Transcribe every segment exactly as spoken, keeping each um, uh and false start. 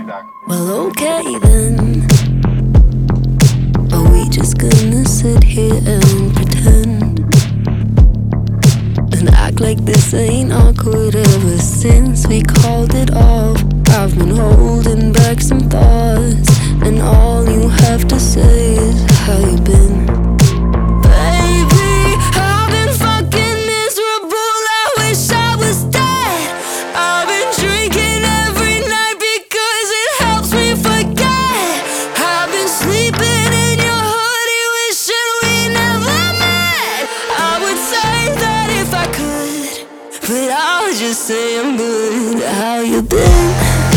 Well, okay then. Are we just gonna sit here and pretend and act like this ain't awkward? Ever since we called it off, I've been holding back some thoughts, and all you have to say is how you been. Baby, I've been fucking miserable. I wish I was dead. I've been drinking every night because it helps me forget. I've been sleeping in your hoodie, wishing we never met. I would say that if I could, but I'll just say I'm good. How you been?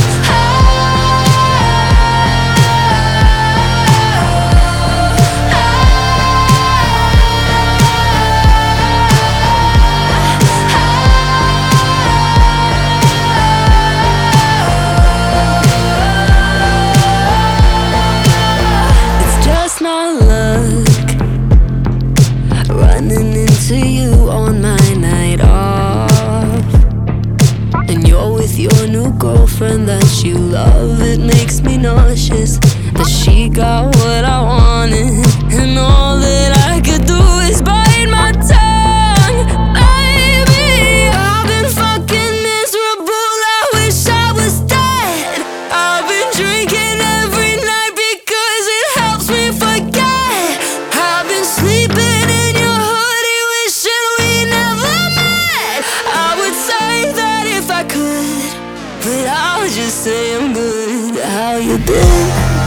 Running into you on my night off, and you're with your new girlfriend that you love. It makes me nauseous that she got what I wanted, and all that I could do is bite my tongue. Baby, I've been fucking miserable. I wish I was dead. I've been drinking every night because it helps me forget. I've been sleeping in your hoodie, wishing we never met. I would say that if I could, but I'll just say I'm good. How you been?